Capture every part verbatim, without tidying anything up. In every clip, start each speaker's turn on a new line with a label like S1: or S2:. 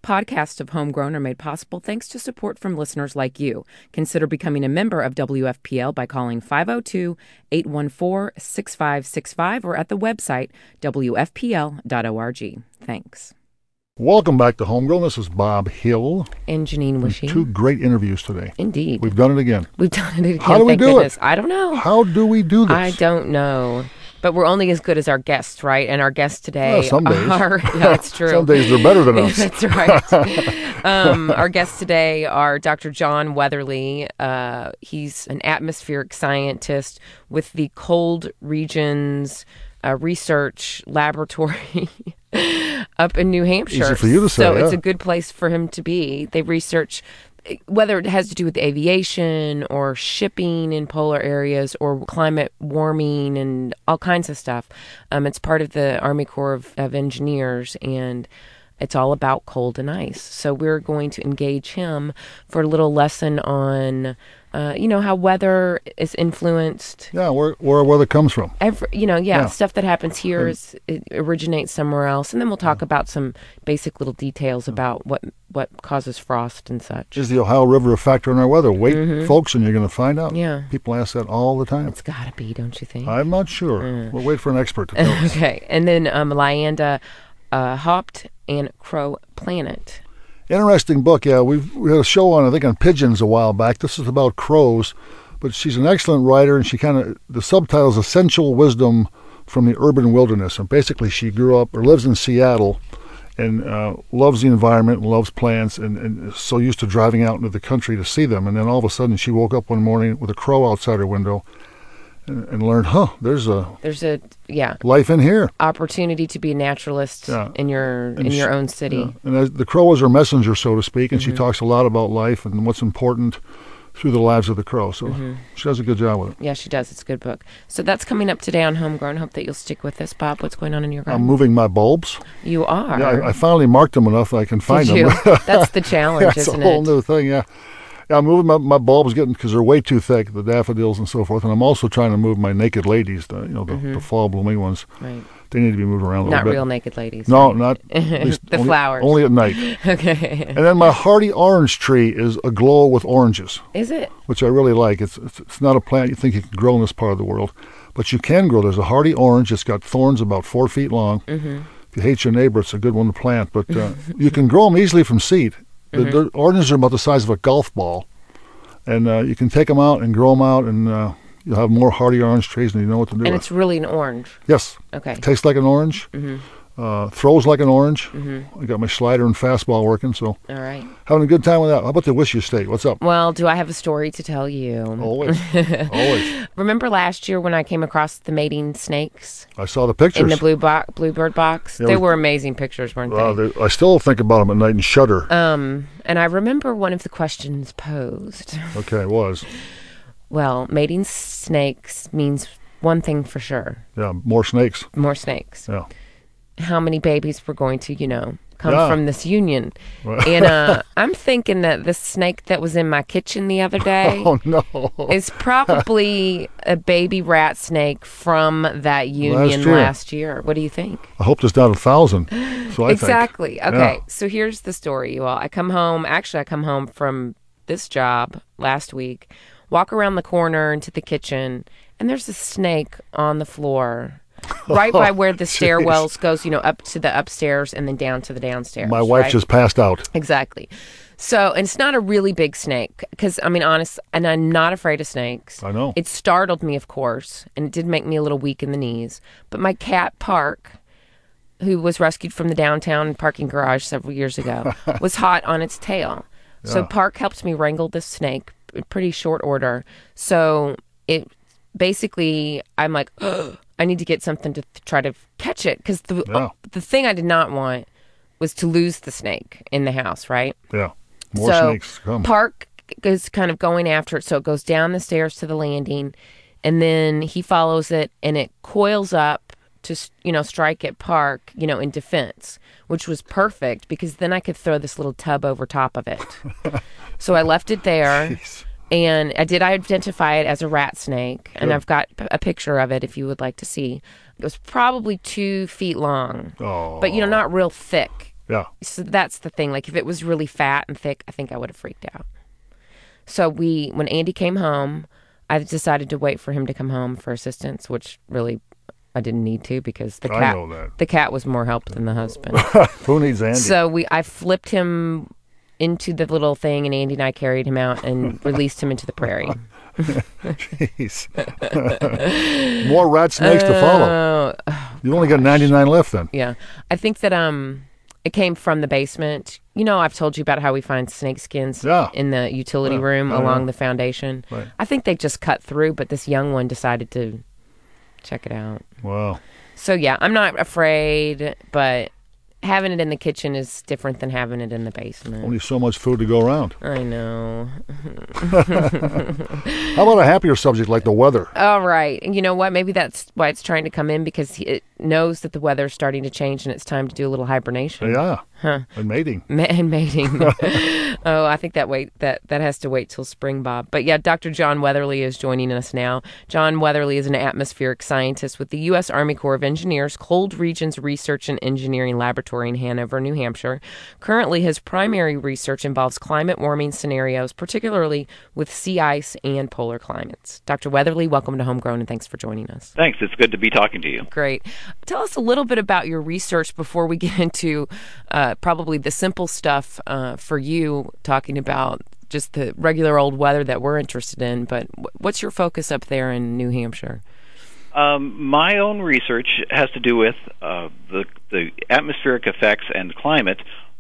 S1: Podcasts of Homegrown are made possible thanks to support from listeners like you. Consider becoming a member of W F P L by calling five oh two, eight one four, six five six five or at the website w f p l dot org. Thanks.
S2: Welcome back to Homegrown. This is Bob Hill.
S1: And Janine Wishy.
S2: Two great interviews today.
S1: Indeed.
S2: We've done it again.
S1: We've done it again.
S2: How do we
S1: Thank
S2: do
S1: goodness.
S2: it?
S1: I don't know.
S2: How do we do this?
S1: I don't know. But we're only as good as our guests, right? And our guests today
S2: well, some days.
S1: are... Yeah, that's true.
S2: Some days they're better than us.
S1: That's right. um, our guests today are Doctor John Weatherly. Uh, he's an atmospheric scientist with the Cold Regions uh, Research Laboratory up in New Hampshire.
S2: Easy for you to say,
S1: So
S2: yeah.
S1: it's a good place for him to be. They research... whether it has to do with aviation or shipping in polar areas or climate warming and all kinds of stuff. Um, it's part of the Army Corps of, of Engineers, and it's all about cold and ice. So we're going to engage him for a little lesson on, uh, you know, how weather is influenced.
S2: Yeah, where where weather comes from.
S1: Every, you know, yeah,
S2: Yeah.
S1: stuff that happens here is it originates somewhere else, and then we'll talk about some basic little details about what what causes frost and such.
S2: Is the Ohio River a factor in our weather? Wait, folks, and you're going to find out.
S1: Yeah.
S2: People ask that all the time.
S1: It's got to be, don't you think?
S2: I'm not sure. We'll wait for an expert to tell us.
S1: Okay, and then um, Lyanda uh, Haupt and Crow Planet.
S2: Interesting book. Yeah, we've, we had a show on, I think, on pigeons a while back. This is about crows, but she's an excellent writer, and she kind of, the subtitle is Essential Wisdom from the Urban Wilderness. And basically, she grew up, or lives in Seattle, and uh, loves the environment and loves plants, and, and is so used to driving out into the country to see them. And then all of a sudden, she woke up one morning with a crow outside her window and, and learned, huh, there's a
S1: There's a, yeah,
S2: life in here.
S1: opportunity to be a naturalist
S2: Yeah.
S1: in your in
S2: And
S1: your
S2: she-
S1: own city.
S2: Yeah. And as, the crow is her messenger, so to speak, and
S1: Mm-hmm.
S2: she talks a lot about life and what's important through the lives of the crow. So
S1: Mm-hmm.
S2: she does a good job with it.
S1: Yeah, she does. It's a good book. So that's coming up today on Homegrown. Hope that you'll stick with us, Bob. What's going on in your
S2: I'm
S1: garden?
S2: moving my bulbs.
S1: You are.
S2: Yeah, I, I finally marked them enough that I can find
S1: Did you?
S2: them.
S1: That's the challenge,
S2: That's a
S1: isn't
S2: whole
S1: it?
S2: new thing, yeah. Yeah, I'm moving my, my bulbs getting because they're way too thick, the daffodils and so forth. And I'm also trying to move my naked ladies, the, you know, the, the fall blooming ones.
S1: Right.
S2: They need to be moved around a little
S1: Not
S2: bit.
S1: real naked ladies.
S2: No,
S1: right?
S2: not at least
S1: The
S2: only,
S1: flowers.
S2: Only at night.
S1: Okay.
S2: And then my hardy orange tree is aglow with oranges,
S1: Is it?
S2: which I really like. It's, it's it's not a plant you think you can grow in this part of the world, but you can grow. There's a hardy orange. It's got thorns about four feet long. Mm-hmm. If you hate your neighbor, it's a good one to plant. But uh, you can grow them easily from seed. The, the oranges are about the size of a golf ball, and uh, you can take them out and grow them out, and uh, you'll have more hardy orange trees, and you know what to do
S1: And
S2: with.
S1: it's really an orange.
S2: Yes.
S1: Okay.
S2: Tastes like an orange.
S1: Mm-hmm.
S2: Uh, throws like an orange.
S1: Mm-hmm.
S2: I got my slider and fastball working, so
S1: All right.
S2: having a good time with that. How about the Wish You State? What's up?
S1: Well, do I have a story to tell you?
S2: Always. Always.
S1: Remember last year when I came across the mating snakes
S2: I saw the pictures.
S1: in the blue bo- bluebird box?
S2: Yeah,
S1: they
S2: we-
S1: were amazing pictures, weren't
S2: Uh,
S1: they?
S2: they- I still think about them at night and shudder.
S1: Um, and I remember one of the questions posed.
S2: Okay, it was.
S1: Well, mating snakes means one thing for sure:
S2: Yeah, more snakes.
S1: more snakes.
S2: Yeah.
S1: How many babies were going to, you know, come
S2: Yeah.
S1: from this union?
S2: Right.
S1: And uh, I'm thinking that the snake that was in my kitchen the other day
S2: Oh, no.
S1: is probably a baby rat snake from that union
S2: Last year.
S1: last year. What do you think?
S2: I hope there's not a thousand. So I
S1: Exactly.
S2: think.
S1: Okay.
S2: Yeah.
S1: So here's the story, you all. I come home. Actually, I come home from this job last week, walk around the corner into the kitchen, and there's a snake on the floor right by where the stairwells goes, you know, up to the upstairs and then down to the downstairs.
S2: My wife
S1: right?
S2: just passed out.
S1: Exactly. So, and it's not a really big snake because, I mean, honest, and I'm not afraid of snakes.
S2: I know.
S1: It startled me, of course, and it did make me a little weak in the knees. But my cat, Park, who was rescued from the downtown parking garage several years ago, was hot on its tail. So
S2: Yeah.
S1: Park helped me wrangle this snake in pretty short order. So it basically, I'm like, oh, I need to get something to th- try to catch it because the
S2: Yeah.
S1: the thing I did not want was to lose the snake in the house, right?
S2: Yeah. More
S1: so
S2: snakes to come.
S1: Park is kind of going after it, so it goes down the stairs to the landing, and then he follows it, and it coils up to, you know, strike at Park, you know, in defense, which was perfect because then I could throw this little tub over top of it. So I left it there.
S2: Jeez.
S1: And I did identify it as a rat snake, and
S2: Good.
S1: I've got p- a picture of it if you would like to see. It was probably two feet long,
S2: Oh.
S1: but, you know, not real thick.
S2: Yeah.
S1: So that's the thing. Like if it was really fat and thick, I think I would have freaked out. So we, when Andy came home, I decided to wait for him to come home for assistance, which really I didn't need to because the
S2: I
S1: cat,
S2: know that.
S1: the cat was more help than the husband.
S2: Who needs Andy?
S1: So we, I flipped him into the little thing, and Andy and I carried him out and released him into the prairie.
S2: Jeez. More rat snakes to follow.
S1: Uh,
S2: You only got ninety-nine left then.
S1: Yeah. I think that um, it came from the basement. You know, I've told you about how we find snake skins
S2: Yeah.
S1: in the utility
S2: Yeah.
S1: room
S2: Yeah,
S1: along
S2: yeah.
S1: the foundation.
S2: Right.
S1: I think they just cut through, but this young one decided to check it out.
S2: Wow.
S1: So, yeah, I'm not afraid, but having it in the kitchen is different than having it in the basement.
S2: Only so much food to go around.
S1: I know.
S2: How about a happier subject like the weather?
S1: All right. And you know what? Maybe that's why it's trying to come in, because it knows that the weather's starting to change and it's time to do a little hibernation.
S2: Yeah.
S1: Huh.
S2: And mating.
S1: Ma- and mating. Oh, I think that wait that that has to wait till spring, Bob. But yeah, Doctor John Weatherly is joining us now. John Weatherly is an atmospheric scientist with the U S Army Corps of Engineers Cold Regions Research and Engineering Laboratory in Hanover, New Hampshire. Currently, his primary research involves climate warming scenarios, particularly with sea ice and polar climates. Doctor Weatherly, welcome to Homegrown, and thanks for joining us.
S3: Thanks. It's good to be talking to you.
S1: Great. Tell us a little bit about your research before we get into uh, probably the simple stuff uh, for you, talking about just the regular old weather that we're interested in. But what's your focus up there in New Hampshire?
S3: Um, my own research has to do with uh, the, the atmospheric effects and climate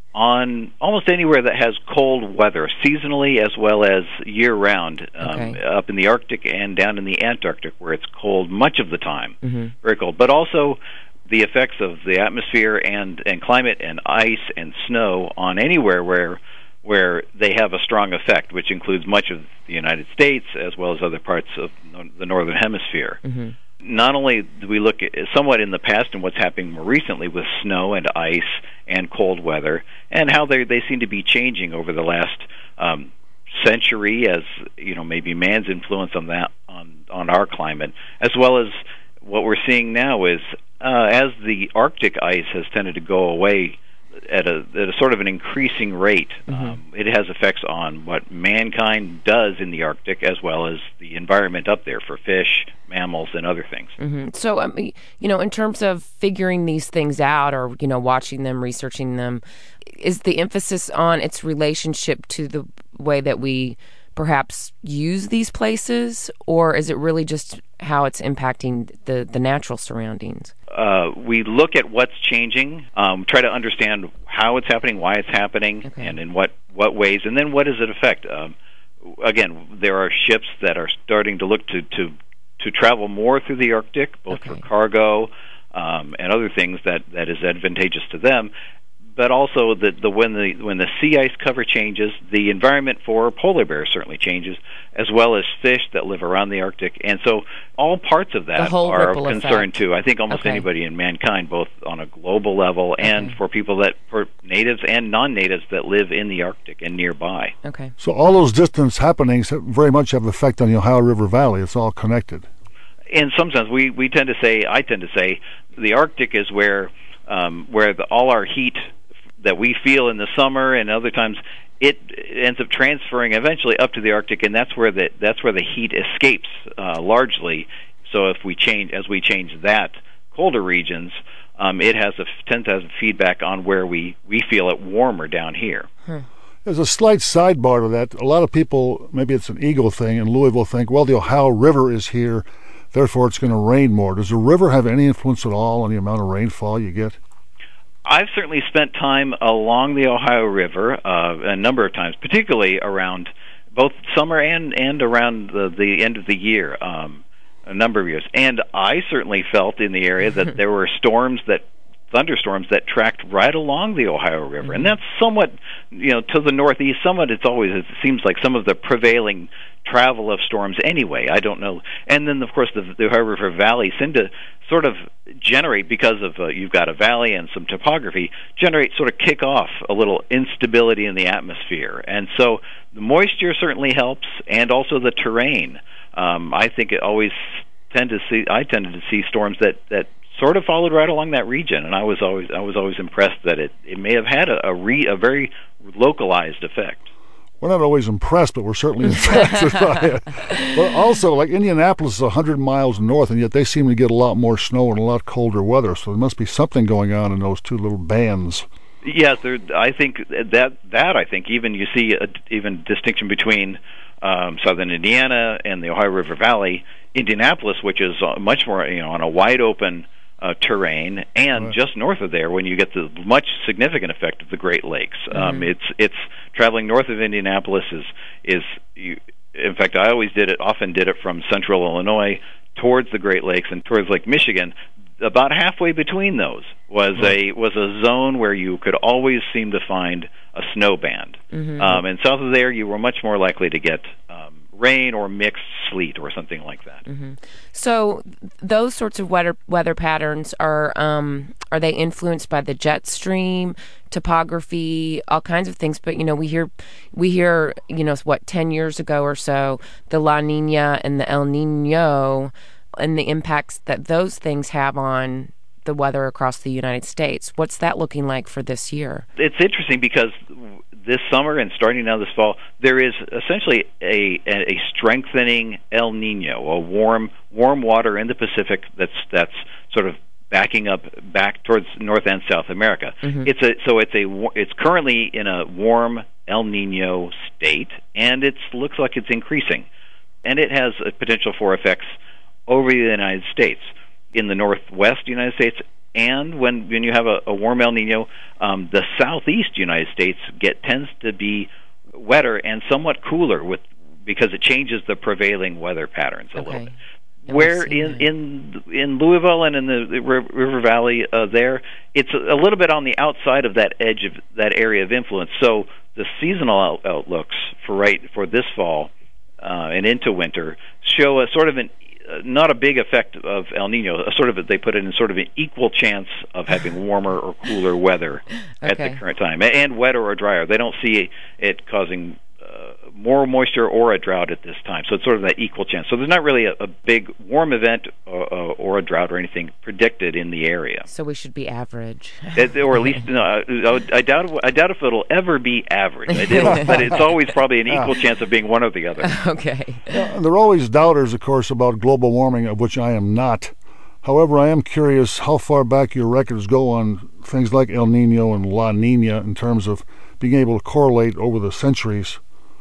S3: on almost anywhere that has cold weather, seasonally as well as year-round, um,
S1: Okay.
S3: up in the Arctic and down in the Antarctic, where it's cold much of the time,
S1: Mm-hmm.
S3: very cold. But also the effects of the atmosphere and, and climate and ice and snow on anywhere where where they have a strong effect, which includes much of the United States as well as other parts of the Northern Hemisphere.
S1: Mm-hmm.
S3: Not only do we look at somewhat in the past and what's happening more recently with snow and ice and cold weather, and how they they seem to be changing over the last um, century, as you know, maybe man's influence on that on on our climate, as well as what we're seeing now is uh, as the Arctic ice has tended to go away at a at a sort of an increasing rate.
S1: Mm-hmm.
S3: Um, it has effects on what mankind does in the Arctic, as well as the environment up there for fish, mammals, and other things.
S1: Mm-hmm. So, I mean, you know, in terms of figuring these things out, or you know, watching them, researching them, is the emphasis on its relationship to the way that we perhaps use these places, or is it really just how it's impacting the the natural surroundings?
S3: Uh, we look at what's changing, um, try to understand how it's happening, why it's happening,
S1: Okay.
S3: and in what, what ways, and then what does it affect. Um, again, there are ships that are starting to look to, to, to travel more through the Arctic, both
S1: Okay.
S3: for cargo um, and other things that, that is advantageous to them. But also, the, the when the when the sea ice cover changes, the environment for polar bears certainly changes, as well as fish that live around the Arctic. And so, all parts of
S1: The
S3: that
S1: whole
S3: are of
S1: ripple
S3: concern
S1: effect.
S3: too. I think almost
S1: Okay.
S3: anybody in mankind, both on a global level and
S1: Okay.
S3: for people that for natives and non-natives that live in the Arctic and nearby.
S1: Okay.
S2: So all those distance happenings have- very much have effect on the Ohio River Valley. It's all connected.
S3: In some sense, we, we tend to say, I tend to say, the Arctic is where um, where the, all our heat that we feel in the summer and other times, it ends up transferring eventually up to the Arctic, and that's where the that's where the heat escapes uh, largely. So if we change as we change that colder regions, um, it has a tends to have feedback on where we, we feel it warmer down here.
S2: There's a slight sidebar to that. A lot of people, maybe it's an ego thing in Louisville, think, well, the Ohio River is here, therefore it's going to rain more. Does the river have any influence at all on the amount of rainfall you get?
S3: I've certainly spent time along the Ohio River uh, a number of times, particularly around both summer and, and around the, the end of the year, um, a number of years. And I certainly felt in the area that there were storms that thunderstorms that tracked right along the Ohio River. Mm-hmm. And that's somewhat, you know, to the northeast, somewhat it's always, it seems like some of the prevailing travel of storms anyway. I don't know. And then, of course, the, the Ohio River Valley seem to sort of generate, because of uh, you've got a valley and some topography, generate, sort of kick off a little instability in the atmosphere. And so the moisture certainly helps, and also the terrain. Um, I think it always tend to see, I tended to see storms that, that sort of followed right along that region, and I was always I was always impressed that it, it may have had a a, re, a very localized effect.
S2: We're not always impressed, but we're certainly impacted by it. But also, like Indianapolis is one hundred miles north, and yet they seem to get a lot more snow and a lot colder weather. So there must be something going on in those two little bands.
S3: Yes, there, I think that that I think even you see a even distinction between um, southern Indiana and the Ohio River Valley. Indianapolis, which is uh, much more, you know, on a wide open uh, terrain, and right. just north of there, when you get the much significant effect of the Great Lakes. Mm-hmm. Um, it's it's traveling north of Indianapolis is is you, in fact, I always did it, often did it from central Illinois towards the Great Lakes and towards Lake Michigan. About halfway between those was right. a was a zone where you could always seem to find a snow band, mm-hmm. um, and south of there, you were much more likely to get um, rain or mixed sleet or something like that.
S1: Mm-hmm. So those sorts of weather weather patterns are um, are they influenced by the jet stream, topography, all kinds of things? But you know, we hear we hear you know what ten years ago or so, the La Nina and the El Nino, and the impacts that those things have on the weather across the United States. What's that looking like for this year?
S3: It's interesting because this summer and starting now this fall, there is essentially a a strengthening El Nino, a warm warm water in the Pacific that's that's sort of backing up back towards North and South America. Mm-hmm. It's a so it's a it's currently in a warm El Nino state, and it looks like it's increasing, and it has a potential for effects over the United States, in the northwest United States, and when when you have a, a warm El Nino, um, the southeast United States get tends to be wetter and somewhat cooler with because it changes the prevailing weather patterns a
S1: okay.
S3: little bit. Where in, in in Louisville and in the, the River Valley uh, there, it's a, a little bit on the outside of that edge of that area of influence. So the seasonal out- outlooks for right for this fall uh, and into winter show a sort of an Uh, not a big effect of El Nino. A sort of they put it in sort of an equal chance of having warmer or cooler weather
S1: okay.
S3: at the current time, and wetter or drier. They don't see it causing uh, more moisture or a drought at this time. So it's sort of that equal chance. So there's not really a, a big warm event or, or a drought or anything predicted in the area.
S1: So we should be average,
S3: it, or at least no, I, I doubt. I doubt if it'll ever be average. I did, but it's always probably an equal chance of being one or the other.
S1: Okay.
S2: Yeah, there are always doubters, of course, about global warming, of which I am not. However, I am curious how far back your records go on things like El Nino and La Nina in terms of being able to correlate over the centuries.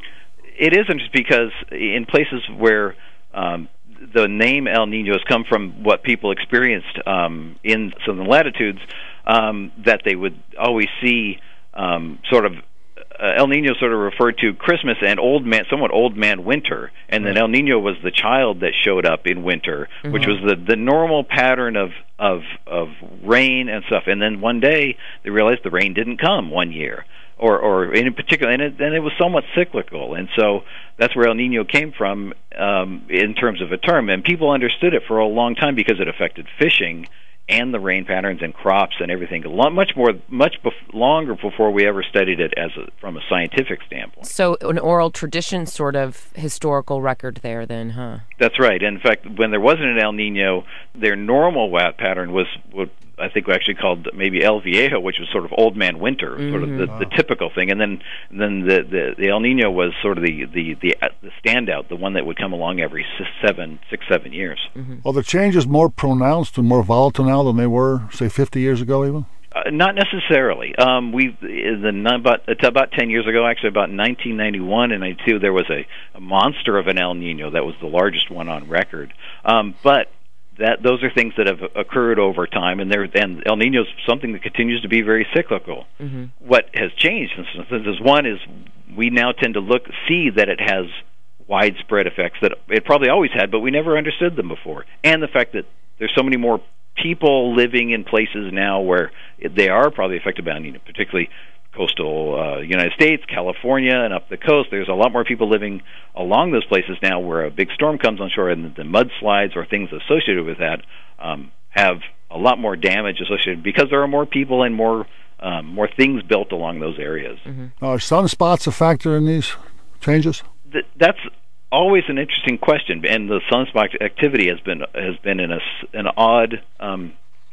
S3: It isn't just because in places where um, the name El Nino has come from what people experienced um, in southern latitudes, um, that they would always see um, sort of uh, El Nino sort of referred to Christmas and old man, somewhat old man winter, and then El Nino was the child that showed up in winter, mm-hmm. which was the, the normal pattern of, of of rain and stuff. And then one day they realized the rain didn't come one year. Or, or in particular, and it, and it was somewhat cyclical, and so that's where El Nino came from um, in terms of a term, and people understood it for a long time because it affected fishing and the rain patterns and crops and everything. A lot, much more, much bef- longer before we ever studied it as a, from a scientific standpoint.
S1: So, an oral tradition sort of historical record there, then, huh?
S3: That's right. In fact, when there wasn't an El Nino, their normal wat pattern was what I think we actually called maybe El Viejo, which was sort of old man winter, mm-hmm. sort of the, wow. the typical thing. And then, then the, the, the El Nino was sort of the, the, the, the standout, the one that would come along every seven, six, seven years.
S2: Mm-hmm. Are the changes more pronounced and more volatile now than they were, say, fifty years ago even?
S3: Uh, not necessarily. Um, we the about it's about ten years ago, actually, about nineteen ninety-one and ninety-two, there was a, a monster of an El Nino that was the largest one on record. Um, but that those are things that have occurred over time, and there and El Nino is something that continues to be very cyclical. Mm-hmm. What has changed, for instance, is one is we now tend to look see that it has widespread effects that it probably always had, but we never understood them before, and the fact that there's so many more people living in places now where they are probably affected by El Nino, particularly coastal uh, United States, California, and up the coast. There's a lot more people living along those places now where a big storm comes on shore, and the mudslides or things associated with that um, have a lot more damage associated because there are more people and more um, more things built along those areas.
S2: Mm-hmm. Are sunspots a factor in these changes?
S3: Th- that's always an interesting question, and the sunspot activity has been has been in a, an odd um,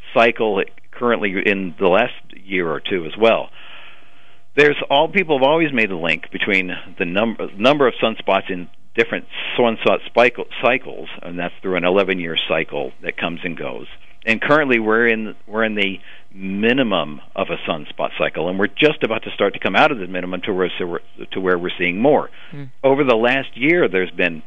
S3: cycle currently in the last year or two as well. There's all people have always made the link between the number number of sunspots in different sunspot cycles, and that's through an eleven-year cycle that comes and goes. And currently, we're in we're in the minimum of a sunspot cycle, and we're just about to start to come out of the minimum to where to where we're seeing more. Mm. Over the last year, there's been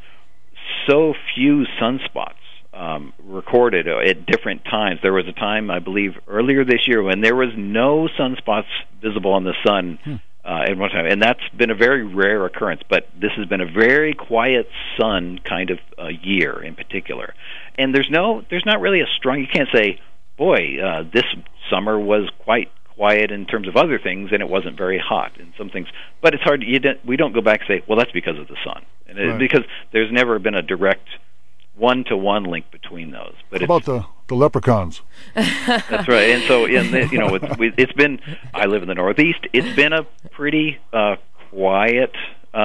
S3: so few sunspots um, recorded at different times. There was a time, I believe, earlier this year when there was no sunspots visible on the sun. Hmm. Uh, at one time, and that's been a very rare occurrence, but this has been a very quiet sun kind of uh, year in particular. And there's no, there's not really a strong, you can't say, boy, uh, this summer was quite quiet in terms of other things, and it wasn't very hot in some things. But it's hard, you don't, we don't go back and say, well, that's because of the sun. And it, right. Because there's never been a direct one-to-one link between those. But
S2: How about the, the leprechauns?
S3: That's right. And so, in the, you know, it's, we, it's been, I live in the Northeast, it's been a pretty uh, quiet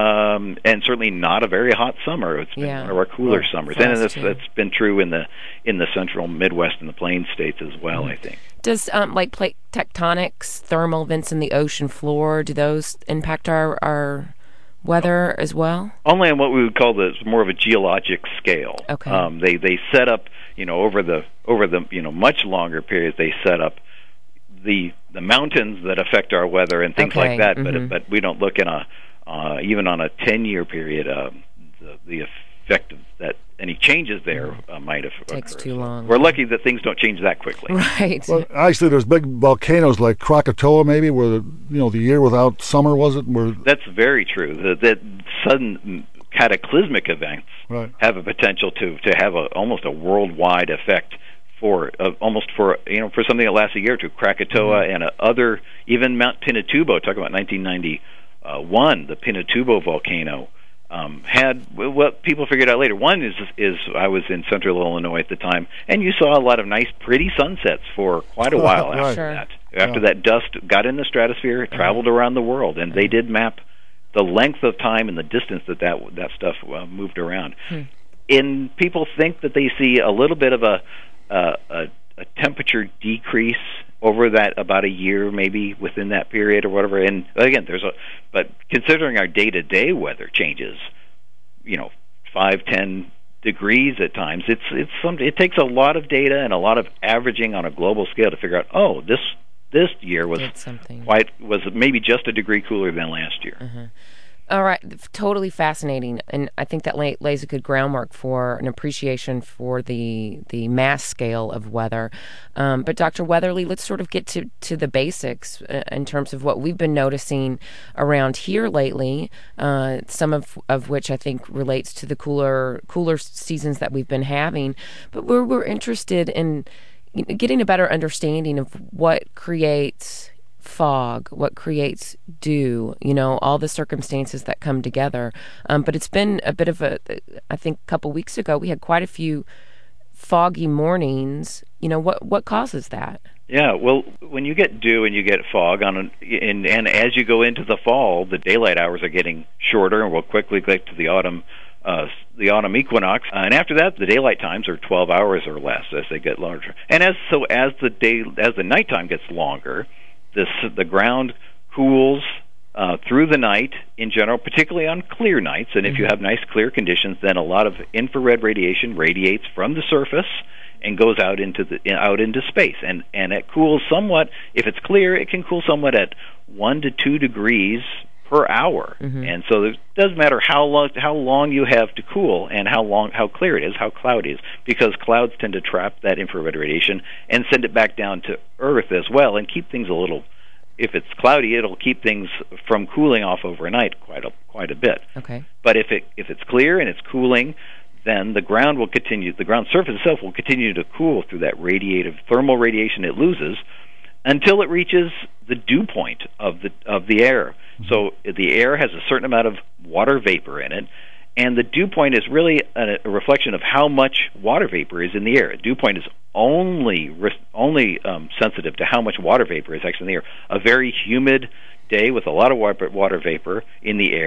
S3: um, and certainly not a very hot summer. It's been yeah. one of our cooler well, summers. And that's, that's been true in the in the central Midwest and the Plains states as well, mm-hmm. I think.
S1: Does, um, like, plate tectonics, thermal vents in the ocean floor, do those impact our... our weather as well?
S3: Only on what we would call the more of a geologic scale.
S1: Okay.
S3: Um, they they set up, you know, over the over the you know much longer periods. They set up the the mountains that affect our weather and things
S1: okay.
S3: like that.
S1: Mm-hmm.
S3: But but we don't look in a uh, even on a ten year period. Uh, the, the effect of that any changes there uh, might have occurred.
S1: Takes too long.
S3: We're lucky that things don't change that quickly.
S1: Right.
S2: Well, actually, there's big volcanoes like Krakatoa, maybe, where the, you know the year without summer was it? Where
S3: that's very true. That, that sudden cataclysmic events
S2: right.
S3: have a potential to to have a almost a worldwide effect for uh, almost for you know for something that lasts a year or two. Krakatoa mm-hmm. and uh, other even Mount Pinatubo. Talk about nineteen ninety-one, the Pinatubo volcano. Um, had what people figured out later. One is is I was in central Illinois at the time, and you saw a lot of nice, pretty sunsets for quite a while
S2: right.
S3: after
S1: sure.
S3: that. After
S2: yeah.
S3: that dust got in the stratosphere, it traveled around the world, and they did map the length of time and the distance that that, that stuff uh, moved around.
S1: Hmm.
S3: And people think that they see a little bit of a, uh, a a temperature decrease over that about a year maybe within that period or whatever. And again, there's a but considering our day-to-day weather changes, you know, five, ten degrees at times, it's it's some it takes a lot of data and a lot of averaging on a global scale to figure out, oh, this this year was quite was maybe just a degree cooler than last year.
S1: Uh-huh. All right, totally fascinating, and I think that lay, lays a good groundwork for an appreciation for the the mass scale of weather. Um, but Doctor Weatherly, let's sort of get to, to the basics uh, in terms of what we've been noticing around here lately. Uh, some of of which I think relates to the cooler cooler seasons that we've been having. But we're we're interested in getting a better understanding of what creates fog, what creates dew, you know, all the circumstances that come together. Um, but it's been a bit of a, I think a couple weeks ago, we had quite a few foggy mornings. You know, what what causes that?
S3: Yeah, well, when you get dew and you get fog, on an, and, and as you go into the fall, the daylight hours are getting shorter, and we'll quickly get to the autumn Uh, the autumn equinox, uh, and after that, the daylight times are twelve hours or less as they get larger. And as so, as the day as the nighttime gets longer, this the ground cools uh, through the night in general, particularly on clear nights. And mm-hmm. if you have nice clear conditions, then a lot of infrared radiation radiates from the surface and goes out into the out into space, and and it cools somewhat. If it's clear, it can cool somewhat at one to two degrees per hour. Mm-hmm. And so it doesn't matter how long how long you have to cool and how long how clear it is, how cloudy it is, because clouds tend to trap that infrared radiation and send it back down to Earth as well, and keep things a little. If it's cloudy, it'll keep things from cooling off overnight quite a quite a bit.
S1: Okay.
S3: But if it if it's clear and it's cooling, then the ground will continue. The ground surface itself will continue to cool through that radiative thermal radiation it loses until it reaches the dew point of the of the air. So the air has a certain amount of water vapor in it, and the dew point is really a, a reflection of how much water vapor is in the air. A dew point is only only um, sensitive to how much water vapor is actually in the air. A very humid day with a lot of water, water vapor in the air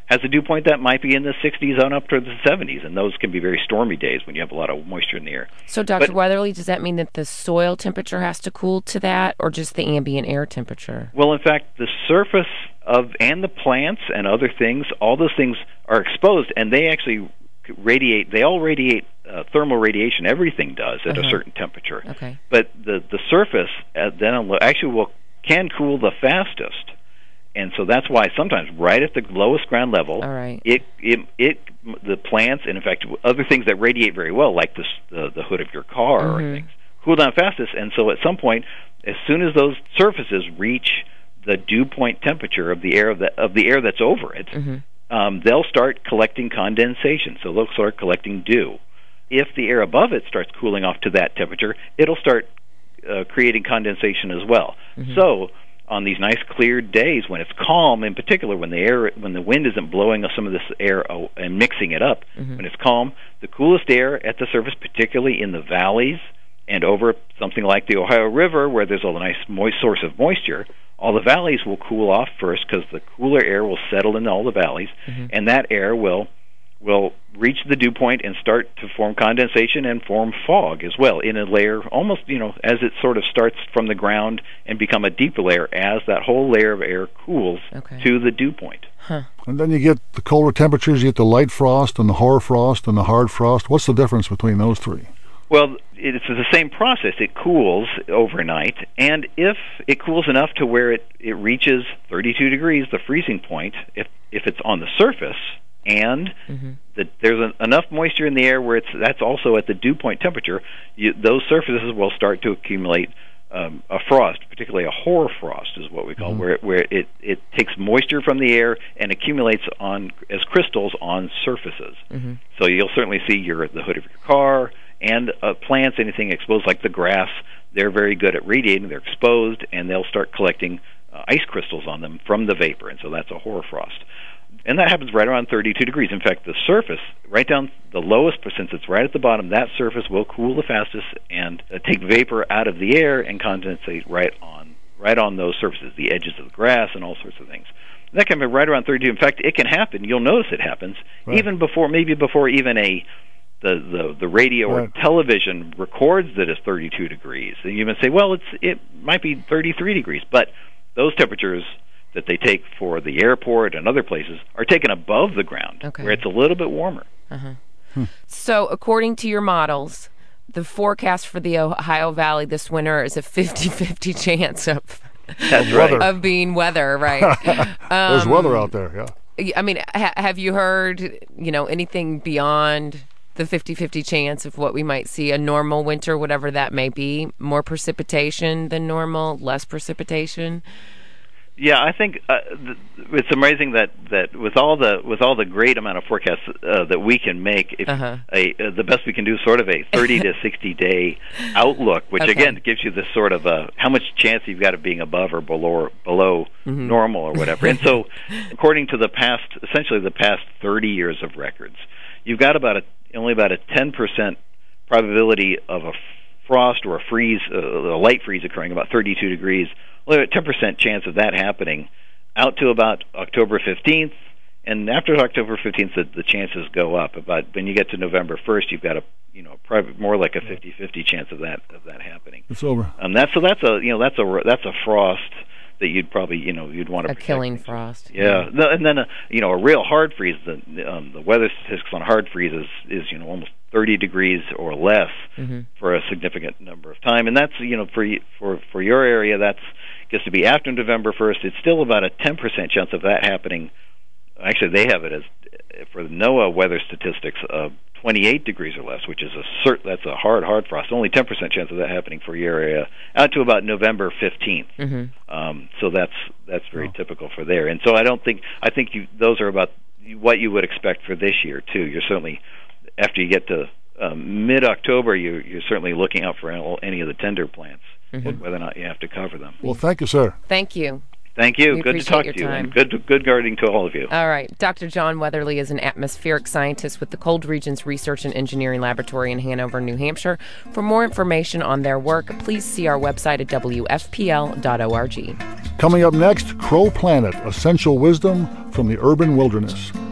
S3: has a dew point that might be in the sixties on up to the seventies, and those can be very stormy days when you have a lot of moisture in the air.
S1: So, Doctor
S3: But-
S1: Weatherly, does that mean that the soil temperature has to cool to that, or just the ambient air temperature?
S3: Well, in fact, the surface of and the plants and other things, all those things are exposed, and they actually radiate. They all radiate uh, thermal radiation. Everything does at
S1: Uh-huh.
S3: a certain temperature.
S1: Okay.
S3: But the the surface uh, then actually will can cool the fastest, and so that's why sometimes right at the lowest ground level,
S1: All right.
S3: it it it the plants and in fact other things that radiate very well, like the the, the hood of your car
S1: Mhm.
S3: or things, cool down fastest. And so at some point, as soon as those surfaces reach the dew point temperature of the air of the of the air that's over it,
S1: Mm-hmm.
S3: um, they'll start collecting condensation. So they'll start collecting dew. If the air above it starts cooling off to that temperature, it'll start uh, creating condensation as well.
S1: Mhm.
S3: So on these nice clear days when it's calm, in particular when the air when the wind isn't blowing some of this air uh, and mixing it up,
S1: Mhm.
S3: when it's calm, the coolest air at the surface, particularly in the valleys and over something like the Ohio River where there's a nice moist source of moisture, all the valleys will cool off first because the cooler air will settle in all the valleys,
S1: Mhm.
S3: and that air will will reach the dew point and start to form condensation and form fog as well in a layer, almost, you know, as it sort of starts from the ground and become a deeper layer as that whole layer of air cools
S1: Okay.
S3: to the dew point.
S1: Huh.
S2: And then you get the colder temperatures, you get the light frost and the hoar frost and the hard frost. What's the difference between those three?
S3: Well, it's the same process. It cools overnight, and if it cools enough to where it, it reaches thirty-two degrees, the freezing point, if if it's on the surface, and
S1: Mhm.
S3: the, there's an, enough moisture in the air where it's that's also at the dew point temperature, you, those surfaces will start to accumulate um, a frost, particularly a hoar frost is what we call,
S2: Mhm.
S3: where it, where it, it takes moisture from the air and accumulates on as crystals on surfaces.
S1: Mhm.
S3: So you'll certainly see your the hood of your car and uh, plants, anything exposed like the grass. They're very good at radiating. They're exposed, and they'll start collecting uh, ice crystals on them from the vapor, and so that's a hoar frost. And that happens right around thirty-two degrees. In fact, the surface, right down the lowest, since it's right at the bottom, that surface will cool the fastest and uh, take vapor out of the air and condensate right on right on those surfaces, the edges of the grass and all sorts of things. That can be right around thirty-two. In fact, it can happen. You'll notice it happens
S2: Right.
S3: even before, maybe before even a the, the, the radio
S2: Right.
S3: or television records that it's thirty-two degrees. And you even say, well, it's it might be thirty-three degrees, but those temperatures that they take for the airport and other places are taken above the ground,
S1: Okay.
S3: where it's a little bit warmer.
S1: Uh-huh. So, according to your models, the forecast for the Ohio Valley this winter is a fifty-fifty chance of
S3: That's
S2: Weather.
S3: right.
S1: of being weather, right?
S2: There's
S1: Um,
S2: weather out there, yeah.
S1: I mean, ha- have you heard, you know, anything beyond the fifty-fifty chance of what we might see a normal winter, whatever that may be? More precipitation than normal, less precipitation?
S3: Yeah, I think uh, th- it's amazing that, that with all the with all the great amount of forecasts uh, that we can make, if
S1: Uh-huh.
S3: a, uh, the best we can do is sort of a thirty to sixty day outlook, which
S1: Okay.
S3: again gives you this sort of a how much chance you've got of being above or below below
S1: Mhm.
S3: normal or whatever. And so, according to the past, essentially the past thirty years of records, you've got about a only about a ten percent probability of a frost or a freeze, uh, a light freeze occurring about thirty-two degrees. Only a ten percent chance of that happening out to about October fifteenth, and after October fifteenth, the, the chances go up. About when you get to November first, you've got a you know probably more like a fifty-fifty chance of that of that happening.
S2: It's over.
S3: Um, that's so that's a you know that's a that's a frost that you'd probably you know you'd want to
S1: A
S3: protect
S1: killing
S3: against.
S1: frost.
S3: Yeah, the, and then a, you know a real hard freeze. The um, the weather statistics on hard freeze is, is you know almost thirty degrees or less
S1: Mhm.
S3: for a significant number of time, and that's you know for y- for for your area that's gets to be after November first. It's still about a ten percent chance of that happening. Actually, they have it as for the NOAA weather statistics of twenty-eight degrees or less, which is a cert, that's a hard hard frost. Only ten percent chance of that happening for your area out to about November fifteenth.
S1: Mhm.
S3: Um, so that's that's very
S2: Oh.
S3: typical for there. And so I don't think I think you, those are about what you would expect for this year too. You're certainly after you get to um, mid-October, you, you're certainly looking out for all, any of the tender plants,
S1: Mhm.
S3: whether or not you have to cover them.
S2: Well, thank you, sir.
S1: Thank you.
S3: Thank you.
S1: We
S3: Good to
S1: appreciate
S3: talk
S1: your
S3: to you,
S1: time.
S3: and good good gardening to all of you.
S1: All right. Doctor John Weatherly is an atmospheric scientist with the Cold Regions Research and Engineering Laboratory in Hanover, New Hampshire. For more information on their work, please see our website at w f p l dot org.
S2: Coming up next, Crow Planet, Essential Wisdom from the Urban Wilderness.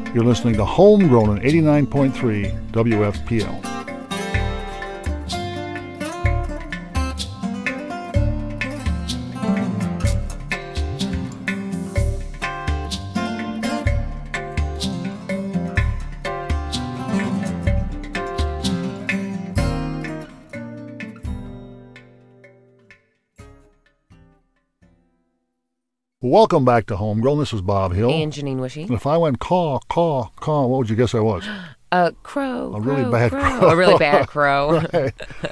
S2: You're listening to Homegrown on eighty-nine point three W F P L. Welcome back to Homegrown. This is Bob Hill.
S1: And Janine Wishy.
S2: And if I went caw, caw, caw, what would you guess I was?
S1: A crow.
S2: A
S1: crow,
S2: really bad
S1: crow.
S2: crow.
S1: A really bad crow.
S2: Right.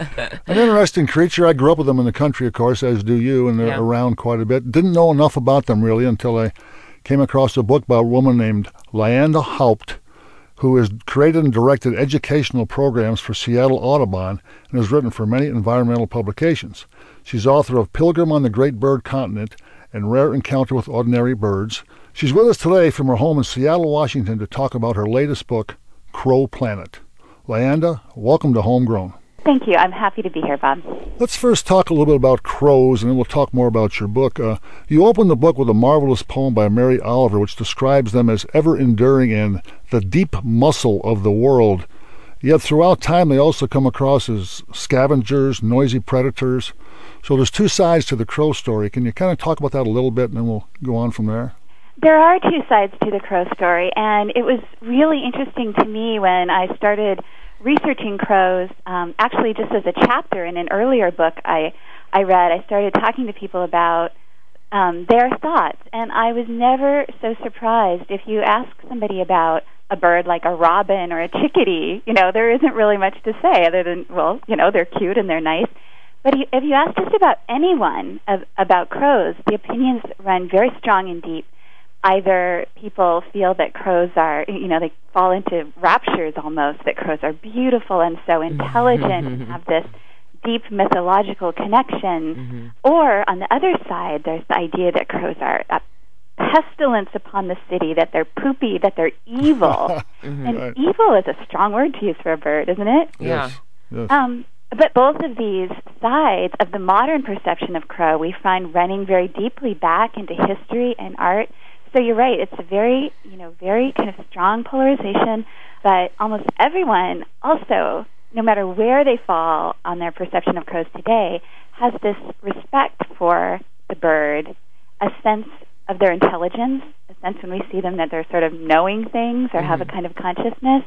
S2: An interesting creature. I grew up with them in the country, of course, as do you, and they're
S1: yeah.
S2: around quite a bit. Didn't know enough about them, really, until I came across a book by a woman named Leanda Haupt, who has created and directed educational programs for Seattle Audubon and has written for many environmental publications. She's author of Pilgrim on the Great Bird Continent and Rare Encounter with Ordinary Birds. She's with us today from her home in Seattle, Washington, to talk about her latest book, Crow Planet. Leanda, welcome to Homegrown.
S4: Thank you. I'm happy to be here, Bob.
S2: Let's first talk a little bit about crows, and then we'll talk more about your book. Uh, you open the book with a marvelous poem by Mary Oliver, which describes them as ever-enduring and the deep muscle of the world. Yet throughout time, they also come across as scavengers, noisy predators. So there's two sides to the crow story. Can you kind of talk about that a little bit, and then we'll go on from there?
S4: There are two sides to the crow story, and it was really interesting to me when I started researching crows, um, actually just as a chapter in an earlier book I, I read. I started talking to people about um, their thoughts, and I was never so surprised. If you ask somebody about a bird like a robin or a chickadee, you know, there isn't really much to say other than, well, you know, they're cute and they're nice. But if you ask just about anyone of, about crows, the opinions run very strong and deep. Either people feel that crows are, you know, they fall into raptures almost, that crows are beautiful and so intelligent and have this deep mythological connection. Mm-hmm. Or on the other side, there's the idea that crows are a pestilence upon the city, that they're poopy, that they're evil. mm-hmm. And right. Evil is a strong word to use for a bird, isn't it?
S1: Yeah.
S2: Yes.
S4: Um, but both of these sides of the modern perception of crow we find running very deeply back into history and art. So you're right, it's a very, you know, very kind of strong polarization, but almost everyone also, no matter where they fall on their perception of crows today, has this respect for the bird, a sense of their intelligence, a sense when we see them that they're sort of knowing things or mm-hmm. have a kind of consciousness.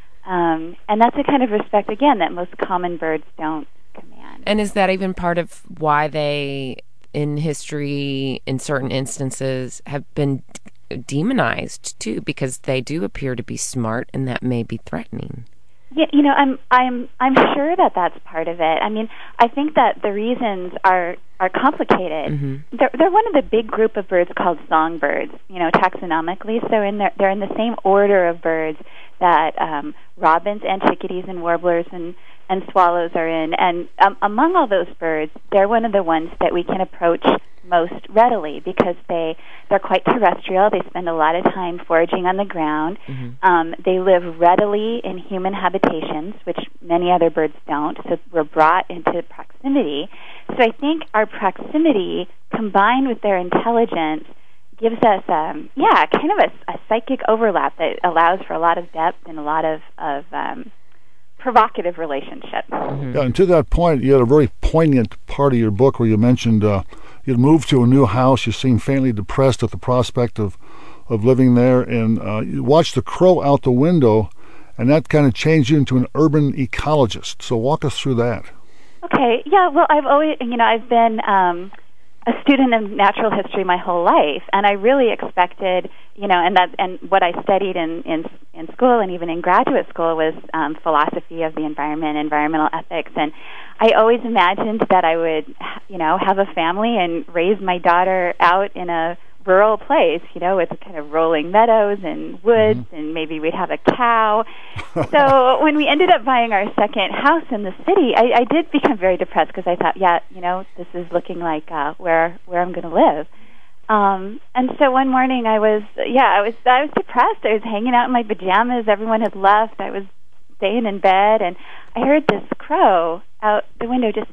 S4: Um, and that's a kind of respect, again, that most common birds don't command.
S1: And is that even part of why they, in history, in certain instances, have been demonized, too? Because they do appear to be smart, and that may be threatening.
S4: Yeah, you know, I'm I'm I'm sure that that's part of it. I mean, I think that the reasons are are complicated. Mm-hmm. They're they're one of the big group of birds called songbirds, you know, taxonomically. So in their, they're in the same order of birds that um, robins and chickadees and warblers and and swallows are in. And um, among all those birds, they're one of the ones that we can approach most readily because they, they're quite terrestrial. They spend a lot of time foraging on the ground. Mm-hmm. Um, they live readily in human habitations, which many other birds don't, so we're brought into proximity. So I think our proximity, combined with their intelligence, gives us, um, yeah, kind of a, a psychic overlap that allows for a lot of depth and a lot of, of um, provocative relationship.
S2: Mm-hmm. Yeah, and to that point, you had a very poignant part of your book where you mentioned uh, you'd moved to a new house. You seemed faintly depressed at the prospect of, of living there, and uh, you watched the crow out the window, and that kind of changed you into an urban ecologist. So walk us through that.
S4: Okay, yeah, well, I've always, you know, I've been um, a student of natural history my whole life, and I really expected, you know, and that, and what I studied in, in, in school and even in graduate school was um, philosophy of the environment, environmental ethics, and I always imagined that I would, you know, have a family and raise my daughter out in a rural place, you know, with kind of rolling meadows and woods, mm-hmm. and maybe we'd have a cow. So when we ended up buying our second house in the city, I, I did become very depressed because I thought, yeah, you know, this is looking like uh, where where I'm going to live. Um, and so one morning I was, yeah, I was I was depressed. I was hanging out in my pajamas. Everyone had left. I was staying in bed, and I heard this crow out the window just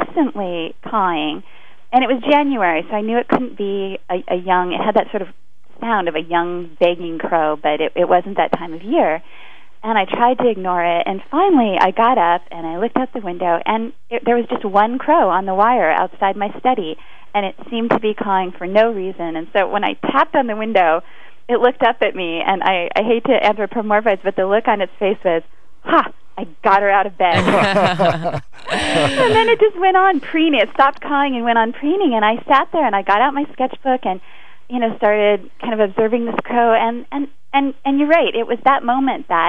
S4: incessantly cawing. And it was January, so I knew it couldn't be a, a young, it had that sort of sound of a young, begging crow, but it, it wasn't that time of year. And I tried to ignore it, and finally I got up and I looked out the window, and it, there was just one crow on the wire outside my study, and it seemed to be calling for no reason. And so when I tapped on the window, it looked up at me, and I, I hate to anthropomorphize, but the look on its face was, ha, I got her out of bed. And then it just went on preening. It stopped calling and went on preening, and I sat there and I got out my sketchbook and, you know, started kind of observing this crow, and, and, and, and you're right, it was that moment that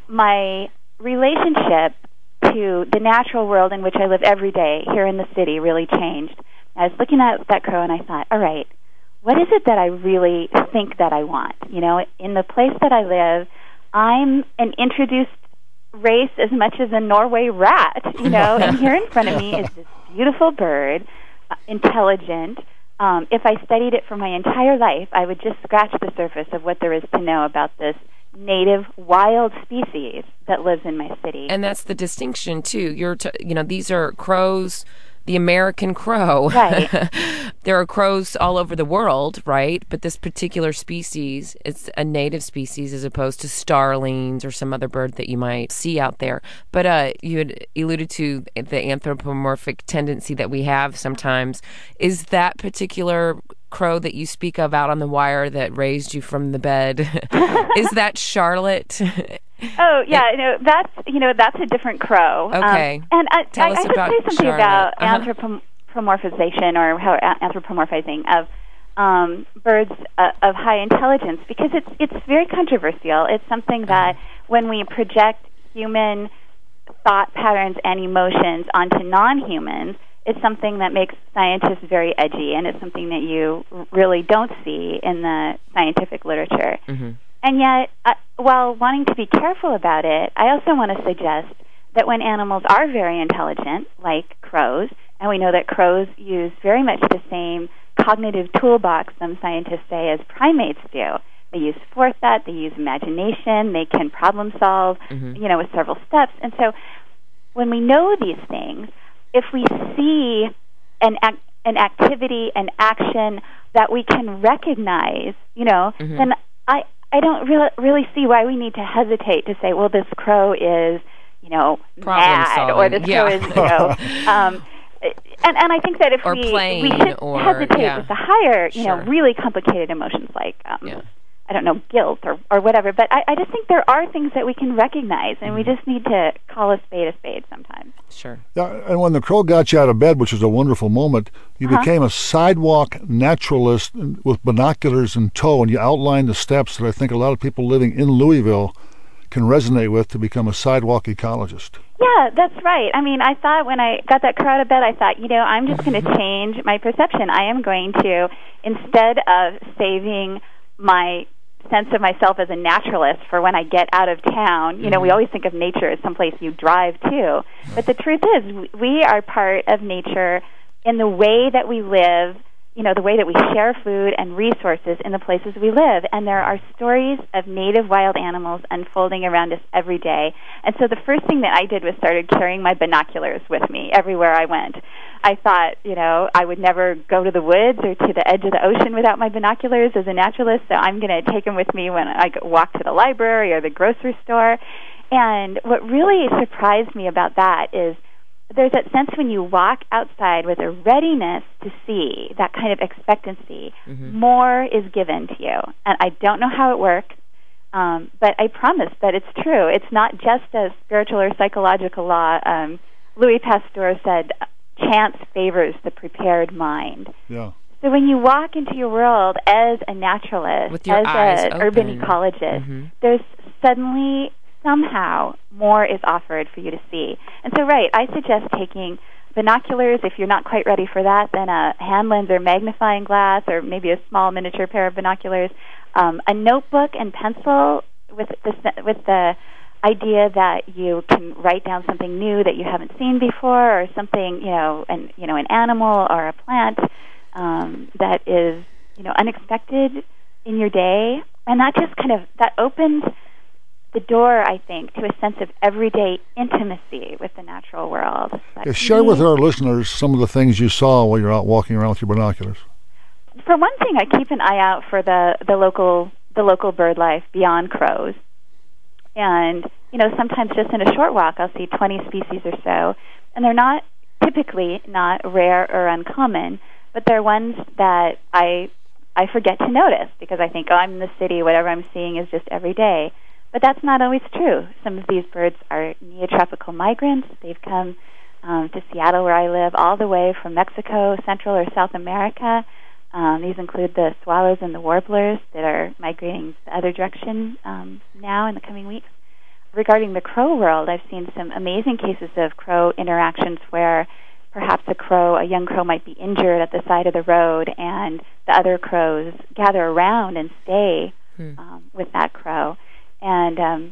S4: my relationship to the natural world in which I live every day here in the city really changed. I was looking at that crow and I thought, all right, what is it that I really think that I want? You know, in the place that I live, I'm an introduced race as much as a Norway rat, you know, and here in front of me is this beautiful bird, uh, intelligent. Um, if I studied it for my entire life, I would just scratch the surface of what there is to know about this native wild species that lives in my city.
S1: And that's the distinction too. You're, t- you know, these are crows, the American crow.
S4: Right.
S1: There are crows all over the world, right? But this particular species, it's a native species as opposed to starlings or some other bird that you might see out there. But uh, you had alluded to the anthropomorphic tendency that we have sometimes. Is that particular crow that you speak of out on the wire that raised you from the bed, is that Charlotte?
S4: Oh, yeah, you know, that's, you know, that's a different crow.
S1: Okay.
S4: Um, and I,
S1: Tell
S4: I,
S1: us
S4: I should
S1: about
S4: say something
S1: Charlotte.
S4: about
S1: Uh-huh.
S4: anthropomorphization, or how anthropomorphizing of um, birds uh, of high intelligence, because it's it's very controversial. It's something that when we project human thought patterns and emotions onto non-humans, it's something that makes scientists very edgy, and it's something that you really don't see in the scientific literature.
S1: Mm-hmm.
S4: And yet, uh, while wanting to be careful about it, I also want to suggest that when animals are very intelligent, like crows, and we know that crows use very much the same cognitive toolbox, some scientists say, as primates do. They use forethought, they use imagination, they can problem solve, mm-hmm. you know, with several steps. And so when we know these things, if we see an ac- an activity, an action that we can recognize, you know, mm-hmm. then I I don't really really see why we need to hesitate to say, well, this crow is, you know,
S1: problem
S4: mad,
S1: solving.
S4: or this
S1: yeah.
S4: crow is, you know, um, and and I think that if
S1: or
S4: we
S1: plain,
S4: we should
S1: or,
S4: hesitate
S1: yeah.
S4: with the higher, you
S1: sure.
S4: know, really complicated emotions like. Um,
S1: yeah.
S4: I don't know, guilt or, or whatever, but I, I just think there are things that we can recognize, and we just need to call a spade a spade sometimes.
S1: Sure.
S2: Yeah, and when the crow got you out of bed, which was a wonderful moment, you uh-huh. became a sidewalk naturalist with binoculars in tow, and you outlined the steps that I think a lot of people living in Louisville can resonate with to become a sidewalk ecologist.
S4: Yeah, that's right. I mean, I thought when I got that crow out of bed, I thought, you know, I'm just going to change my perception. I am going to, instead of saving my sense of myself as a naturalist for when I get out of town. You know, we always think of nature as someplace you drive to. But the truth is, we are part of nature in the way that we live, you know, the way that we share food and resources in the places we live. And there are stories of native wild animals unfolding around us every day. And so the first thing that I did was started carrying my binoculars with me everywhere I went. I thought, you know, I would never go to the woods or to the edge of the ocean without my binoculars as a naturalist, so I'm going to take them with me when I walk to the library or the grocery store. And what really surprised me about that is there's that sense when you walk outside with a readiness to see, that kind of expectancy, mm-hmm. more is given to you. And I don't know how it works, um, but I promise that it's true. It's not just a spiritual or psychological law. Um, Louis Pasteur said, chance favors the prepared mind.
S2: Yeah.
S4: So when you walk into your world as a naturalist,
S1: with your
S4: as
S1: eyes
S4: an
S1: open.
S4: urban ecologist, mm-hmm. there's suddenly somehow more is offered for you to see. And so, right, I suggest taking binoculars. If you're not quite ready for that, then a hand lens or magnifying glass, or maybe a small miniature pair of binoculars, um, a notebook and pencil with the, with the idea that you can write down something new that you haven't seen before, or something, you know, an you know, an animal or a plant um, that is, you know, unexpected in your day, and that just kind of that opens the door, I think, to a sense of everyday intimacy with the natural world.
S2: Yeah, share with our listeners some of the things you saw while you're out walking around with your binoculars.
S4: for one thing, I keep an eye out for the, the local the local bird life beyond crows. And, you know, sometimes just in a short walk, I'll see twenty species or so. And they're not typically not rare or uncommon, but they're ones that I I forget to notice because I think, oh, I'm in the city, whatever I'm seeing is just every day. But that's not always true. Some of these birds are neotropical migrants. They've come um, to Seattle, where I live, all the way from Mexico, Central or South America. Um, these include the swallows and the warblers that are migrating the other direction um, now in the coming weeks. Regarding the crow world, I've seen some amazing cases of crow interactions where perhaps a crow, a young crow might be injured at the side of the road, and the other crows gather around and stay hmm. um, with that crow. And um,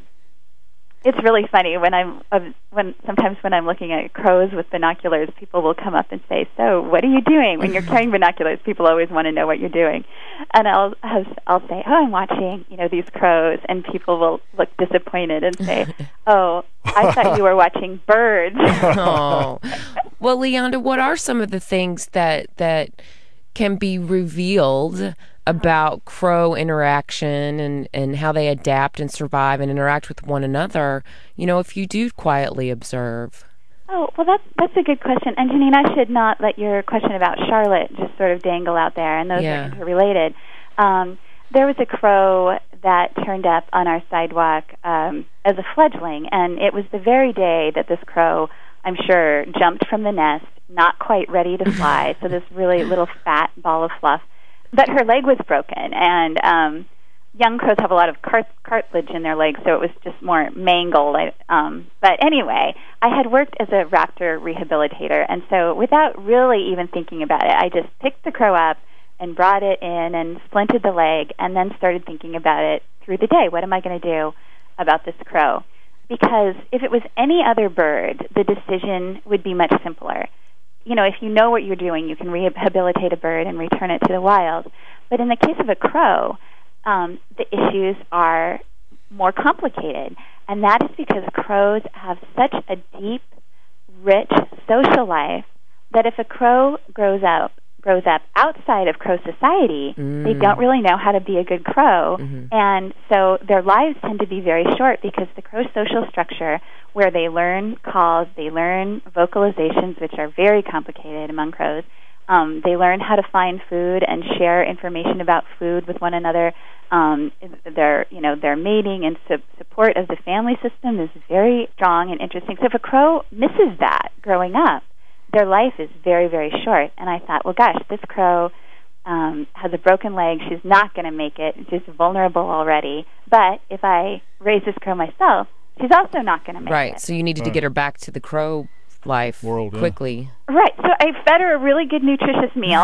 S4: it's really funny when I'm uh, when sometimes when I'm looking at crows with binoculars, people will come up and say, "So, what are you doing?" When you're carrying binoculars, people always want to know what you're doing, and I'll I'll say, "Oh, I'm watching, you know, these crows," and people will look disappointed and say, "Oh, I thought you were watching birds."
S1: Oh, well, Leonda, what are some of the things that that can be revealed about crow interaction and, and how they adapt and survive and interact with one another, you know, if you do quietly observe?
S4: Oh, well, that's that's a good question. And, Janine, I should not let your question about Charlotte just sort of dangle out there, and those yeah. are interrelated. Um, there was a crow that turned up on our sidewalk um, as a fledgling, and it was the very day that this crow, I'm sure, jumped from the nest, not quite ready to fly, so this really little fat ball of fluff. But her leg was broken, and um, young crows have a lot of cart- cartilage in their legs, so it was just more mangled. I, um, but anyway, I had worked as a raptor rehabilitator, and so without really even thinking about it, I just picked the crow up and brought it in and splinted the leg, and then started thinking about it through the day. What am I going to do about this crow? Because if it was any other bird, the decision would be much simpler. You know, if you know what you're doing, you can rehabilitate a bird and return it to the wild. But in the case of a crow, um, the issues are more complicated. And that is because crows have such a deep, rich social life that if a crow grows up, grows up outside of crow society, mm. they don't really know how to be a good crow. Mm-hmm. And so their lives tend to be very short because the crow social structure, where they learn calls, they learn vocalizations, which are very complicated among crows. Um, they learn how to find food and share information about food with one another. Um, their, you know, their mating and su- support of the family system is very strong and interesting. So if a crow misses that growing up, their life is very, very short. And I thought, well, gosh, this crow um, has a broken leg. She's not going to make it. She's vulnerable already. But if I raise this crow myself, she's also not going to make
S1: right. it.
S4: Right,
S1: so you needed
S2: right.
S1: to get her back to the crow life
S2: World,
S1: quickly.
S2: Yeah.
S4: Right, so I fed her a really good, nutritious meal,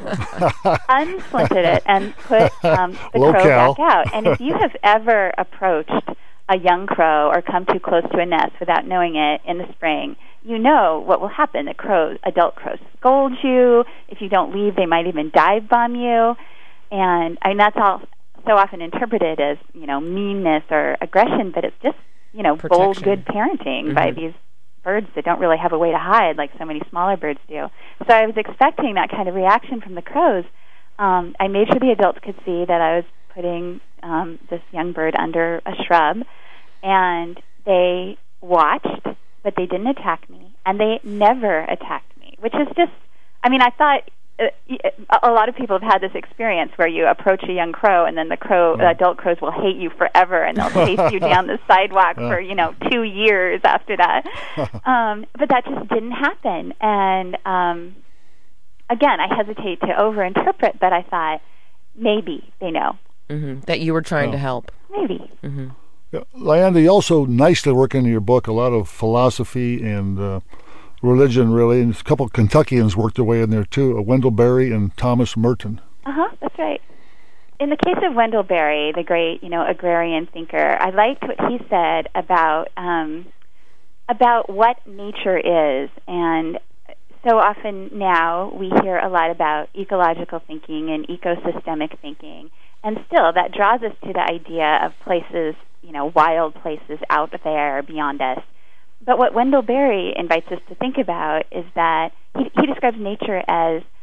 S4: unsplinted it, and put um, the
S2: Low
S4: crow
S2: cal.
S4: back out. And if you have ever approached a young crow or come too close to a nest without knowing it in the spring, you know what will happen. The crows, adult crows scold you. If you don't leave, they might even dive bomb you. And I mean, that's all so often interpreted as, you know, meanness or aggression, but it's just, you know,
S1: Protection.
S4: bold, good parenting mm-hmm. by these birds that don't really have a way to hide like so many smaller birds do. So I was expecting that kind of reaction from the crows. Um, I made sure the adults could see that I was putting um, this young bird under a shrub, and they watched, but they didn't attack me, and they never attacked me, which is just, I mean, I thought uh, a lot of people have had this experience where you approach a young crow, and then the crow,
S2: yeah.
S4: adult crows will hate you forever, and they'll chase you down the sidewalk
S2: yeah.
S4: for, you know, two years after that. um, but that just didn't happen. And um, again, I hesitate to overinterpret, but I thought maybe they know.
S1: Mm-hmm. That you were trying
S2: oh.
S1: to help.
S4: Maybe.
S1: Mm-hmm.
S2: Yeah. Leonda, you also nicely work into your book a lot of philosophy and uh, religion, really, and a couple of Kentuckians worked their way in there too, uh, Wendell Berry and Thomas Merton.
S4: Uh-huh, that's right. In the case of Wendell Berry, the great, you know, agrarian thinker, I liked what he said about um, about what nature is. And so often now we hear a lot about ecological thinking and ecosystemic thinking, and still that draws us to the idea of places, you know, wild places out there beyond us. But what Wendell Berry invites us to think about is that he, he describes nature as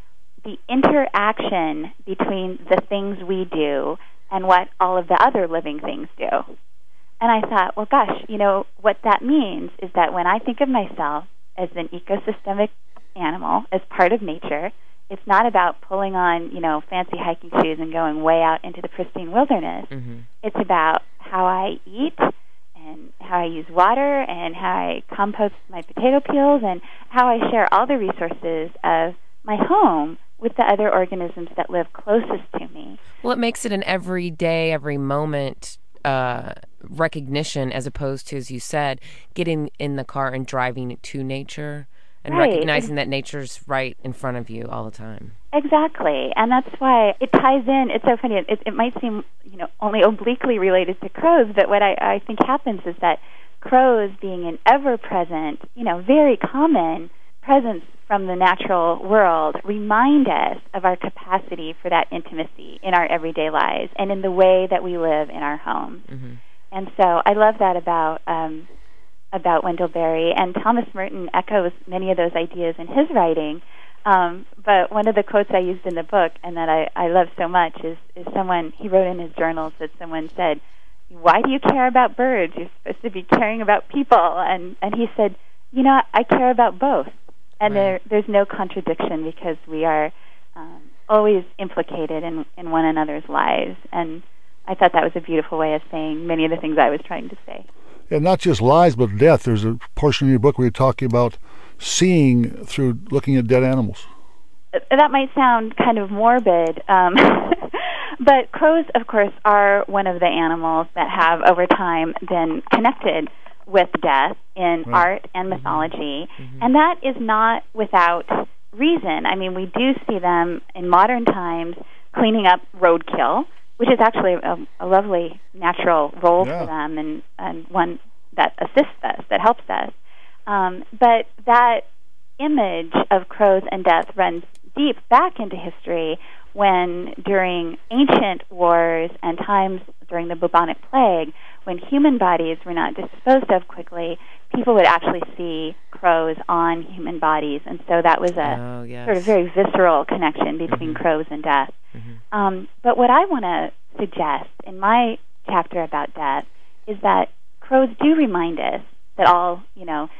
S4: the interaction between the things we do and what all of the other living things do. And I thought, well, gosh, you know, what that means is that when I think of myself as an ecosystemic animal, as part of nature, it's not about pulling on, you know, fancy hiking shoes and going way out into the pristine wilderness. Mm-hmm. It's about how I eat and how I use water and how I compost my potato peels and how I share all the resources of my home with the other organisms that live closest to me.
S1: Well, it makes it an everyday, every moment uh, recognition as opposed to, as you said, getting in the car and driving to nature and
S4: right.
S1: recognizing that nature's right in front of you all the time.
S4: Exactly, and that's why it ties in. It's so funny. It, it might seem, you know, only obliquely related to crows, but what I, I think happens is that crows, being an ever-present, you know, very common presence from the natural world, remind us of our capacity for that intimacy in our everyday lives and in the way that we live in our homes. Mm-hmm. And so I love that about um, about Wendell Berry, and Thomas Merton echoes many of those ideas in his writing. Um, but one of the quotes I used in the book, and that I, I love so much, is, is someone, he wrote in his journals that someone said, "Why do you care about birds? You're supposed to be caring about people." And, and he said, "You know, I care about both." And right. there, there's no contradiction because we are um, always implicated in, in one another's lives. And I thought that was a beautiful way of saying many of the things I was trying to say.
S2: And not just lives, but death. There's a portion in your book where you're talking about seeing through looking at dead animals.
S4: That might sound kind of morbid, um, but crows, of course, are one of the animals that have, over time, been connected with death in right. art and mythology, mm-hmm. and that is not without reason. I mean, we do see them in modern times cleaning up roadkill, which is actually a, a lovely natural role yeah. for them, and, and one that assists us, that helps us. Um, but that image of crows and death runs deep back into history when, during ancient wars and times during the bubonic plague, when human bodies were not disposed of quickly, people would actually see crows on human bodies. And so that was a
S1: oh, yes.
S4: sort of very visceral connection between mm-hmm. crows and death. Mm-hmm. Um, but what I want to suggest in my chapter about death is that crows do remind us that all, you know,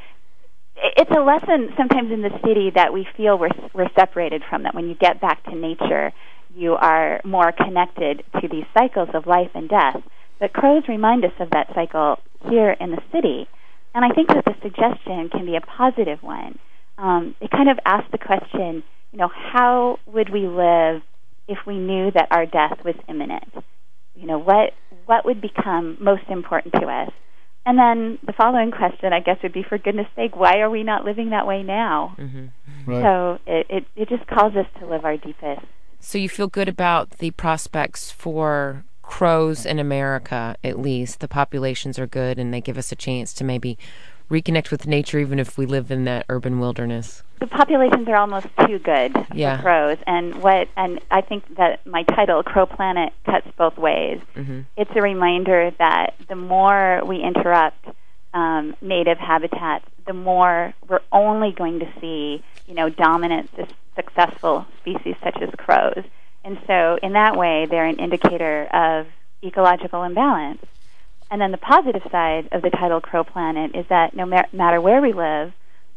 S4: it's a lesson sometimes in the city that we feel we're, we're separated from, that when you get back to nature, you are more connected to these cycles of life and death. But crows remind us of that cycle here in the city. And I think that the suggestion can be a positive one. Um, it kind of asks the question, you know, how would we live if we knew that our death was imminent? You know, what what would become most important to us? And then the following question, I guess, would be, for goodness sake, why are we not living that way now? Mm-hmm. Right. So it, it, it just calls us to live our deepest.
S1: So you feel good about the prospects for crows in America, at least. The populations are good, and they give us a chance to maybe reconnect with nature, even if we live in that urban wilderness.
S4: The populations are almost too good
S1: yeah.
S4: for crows, and what and I think that my title, Crow Planet, cuts both ways. Mm-hmm. It's a reminder that the more we interrupt um, native habitats, the more we're only going to see, you know, dominant, successful species such as crows. And so, in that way, they're an indicator of ecological imbalance. And then the positive side of the title Crow Planet is that no ma- matter where we live,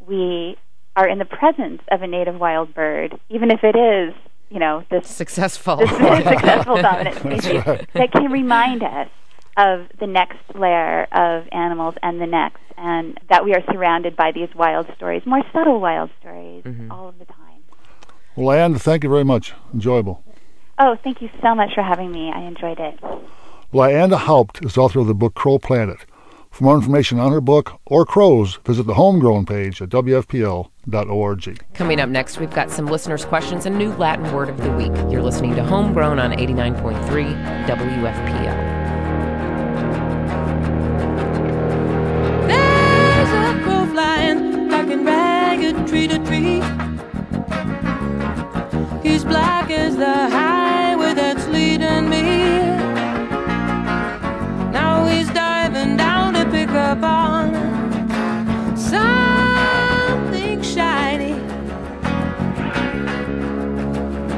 S4: we are in the presence of a native wild bird, even if it is, you know, this
S1: successful,
S4: this successful dominant species right. that can remind us of the next layer of animals and the next, and that we are surrounded by these wild stories, more subtle wild stories, mm-hmm. all of the time.
S2: Well, Anne, thank you very much. Enjoyable.
S4: Oh, thank you so much for having me. I enjoyed it.
S2: Lyanda Haupt is author of the book Crow Planet. For more information on her book or crows, visit the Homegrown page at w f p l dot org.
S1: Coming up next, we've got some listeners' questions and new Latin word of the week. You're listening to Homegrown on eighty-nine point three W F P L.
S5: There's a crow flying back and ragged tree to tree. He's black as the highway that's leading me. Now he's diving down to pick up on something shiny.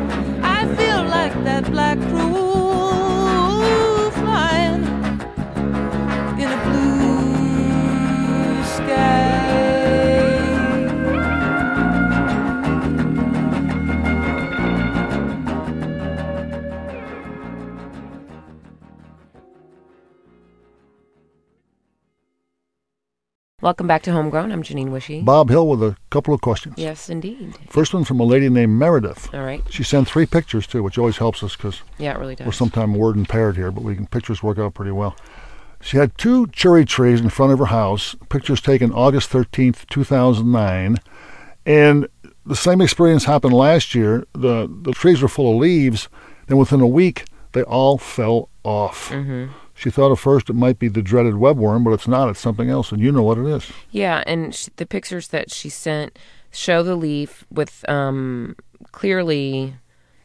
S1: Welcome back to Homegrown. I'm Janine Wishy.
S2: Bob Hill with a couple of questions.
S1: Yes, indeed.
S2: First one from a lady named Meredith.
S1: All right.
S2: She sent three pictures, too, which always helps us because
S1: Yeah, it really does.
S2: we're sometimes word impaired here, but we can pictures work out pretty well. She had two cherry trees in front of her house, pictures taken August thirteenth, two thousand nine, and the same experience happened last year. The, the trees were full of leaves, and within a week, they all fell off.
S1: Mm-hmm.
S2: She thought at first it might be the dreaded webworm, but it's not. It's something else, and you know what it is.
S1: Yeah, and sh- the pictures that she sent show the leaf with um, clearly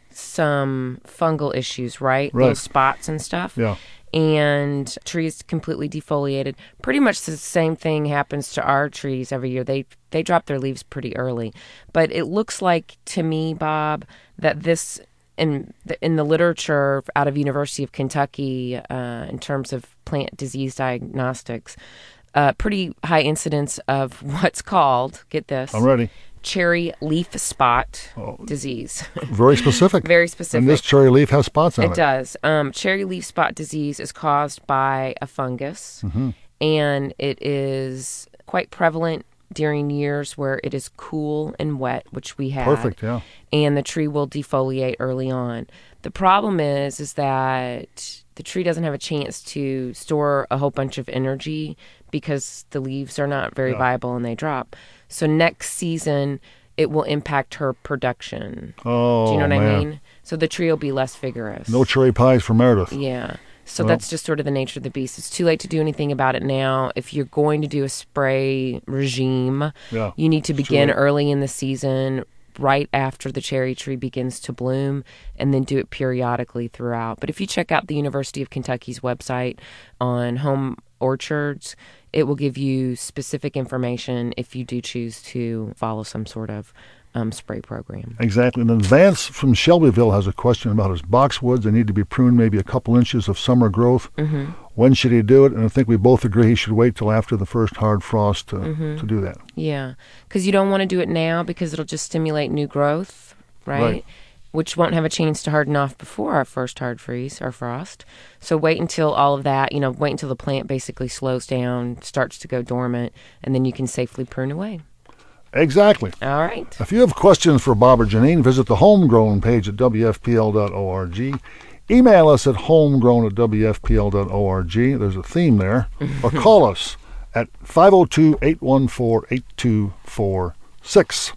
S1: some fungal issues, right?
S2: Right.
S1: Little spots and stuff.
S2: Yeah.
S1: And trees completely defoliated. Pretty much the same thing happens to our trees every year. They they drop their leaves pretty early. But it looks like to me, Bob, that this in the, in the literature out of University of Kentucky uh, in terms of plant disease diagnostics, uh, pretty high incidence of what's called, get this,
S2: I'm ready.
S1: cherry leaf spot
S2: Oh.
S1: disease.
S2: Very specific.
S1: Very specific.
S2: And this cherry leaf has spots on it.
S1: It does. Um, cherry leaf spot disease is caused by a fungus,
S2: Mm-hmm.
S1: and it is quite prevalent during years where it is cool and wet, which we had.
S2: Perfect, yeah.
S1: And the tree will defoliate early on. The problem is, is that the tree doesn't have a chance to store a whole bunch of energy because the leaves are not very
S2: Yeah.
S1: viable and they drop. So next season, it will impact her production.
S2: Oh,
S1: Do you know what
S2: man.
S1: I mean? So the tree will be less vigorous.
S2: No cherry pies for Meredith.
S1: Yeah. So
S2: Well-
S1: that's just sort of the nature of the beast. It's too late to do anything about it now. If you're going to do a spray regime,
S2: Yeah.
S1: you need to
S2: It's too
S1: begin
S2: late.
S1: early in the season, right after the cherry tree begins to bloom, and then do it periodically throughout. But if you check out the University of Kentucky's website on home orchards, it will give you specific information if you do choose to follow some sort of um, spray program.
S2: Exactly. And then Vance from Shelbyville has a question about his boxwoods. They need to be pruned maybe a couple inches of summer growth.
S1: Mm-hmm.
S2: When should he do it? And I think we both agree he should wait till after the first hard frost to,
S1: Mm-hmm.
S2: to do that.
S1: Yeah, because you don't want to do it now because it'll just stimulate new growth, right?
S2: Right.
S1: Which won't have a chance to harden off before our first hard freeze or frost. So wait until all of that, you know, wait until the plant basically slows down, starts to go dormant, and then you can safely prune away.
S2: Exactly.
S1: All right.
S2: If you have questions for Bob or Janine, visit the Homegrown page at W F P L dot org. Email us at homegrown at W F P L dot org. There's a theme there. Or call us at five oh two, eight one four, eight two four six.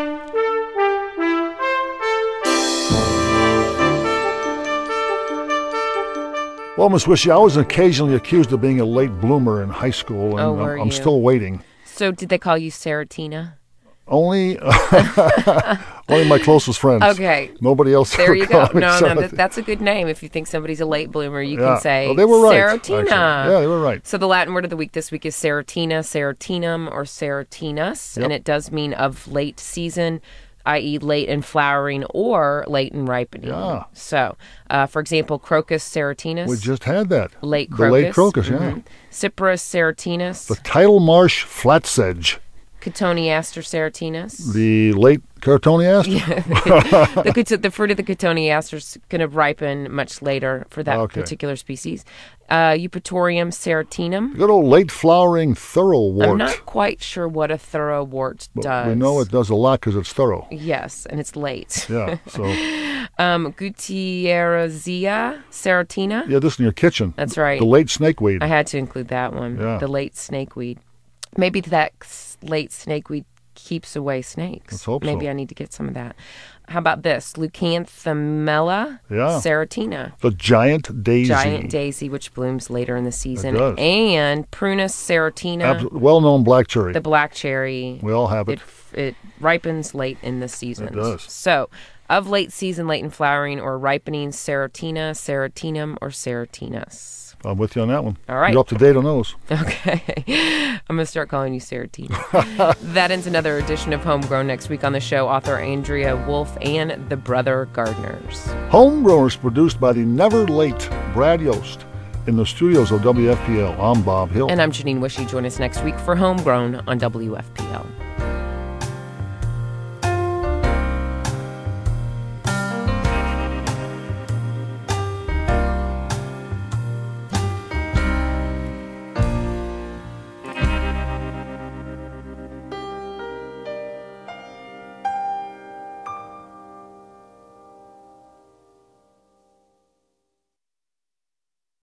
S2: Well, Miss Wishy, I was occasionally accused of being a late bloomer in high school, and
S1: Oh,
S2: I'm-
S1: were
S2: I'm
S1: you?
S2: still waiting.
S1: So did they call you Seratina?
S2: Only, only my closest friends.
S1: Okay.
S2: Nobody else.
S1: There
S2: ever
S1: you go.
S2: called me
S1: No, no,
S2: Sarah.
S1: that, that's a good name. If you think somebody's a late bloomer, you
S2: Yeah.
S1: can say
S2: Well, they were right,
S1: Seratina.
S2: actually. Yeah, they were right.
S1: So the Latin word of the week this week is Seratina, Seratinum, or Seratinus,
S2: Yep.
S1: and it does mean of late season, that is late in flowering or late in ripening.
S2: Yeah.
S1: So, uh, for example, Crocus Seratinus,
S2: We just had that.
S1: late
S2: The
S1: crocus.
S2: late crocus, yeah.
S1: Mhm. Cyprus Seratinus,
S2: The tidal marsh flatsedge.
S1: Cotoneaster Seratinus.
S2: The late Cotoneaster.
S1: the, cot- the fruit of the cotoneaster is going to ripen much later for that
S2: Okay.
S1: particular species. Uh, Eupatorium seratinum.
S2: Good old late flowering thoroughwort.
S1: I'm not quite sure what a thoroughwort
S2: But
S1: does.
S2: we know it does a lot because it's thorough.
S1: Yes, and it's late.
S2: Yeah. So
S1: Um, Gutierrezia seratina.
S2: yeah, this in your kitchen.
S1: That's right.
S2: The late snakeweed.
S1: I had to include that one.
S2: Yeah.
S1: The late snakeweed. Maybe that s- late snakeweed keeps away snakes.
S2: Let's hope so.
S1: Maybe I need to get some of that. How about this? Leucanthemella
S2: Yeah.
S1: seratina.
S2: The giant daisy.
S1: Giant daisy, which blooms later in the season.
S2: does.
S1: And Prunus seratina,
S2: Abs- well-known black cherry.
S1: the black cherry.
S2: we all have it.
S1: It, it ripens late in the season.
S2: It does.
S1: So, of late season, late in flowering or ripening, Seratina, Seratinum, or Seratinus.
S2: I'm with you on that one.
S1: All right.
S2: You're up to date on those.
S1: Okay. I'm going to start calling you Seratina. That ends another edition of Homegrown. Next week on the show, author Andrea Wolf and the Brother Gardeners.
S2: Homegrown is produced by the never late Brad Yost in the studios of W F P L. I'm Bob Hill.
S1: And I'm Janine Wishy. Join us next week for Homegrown on W F P L.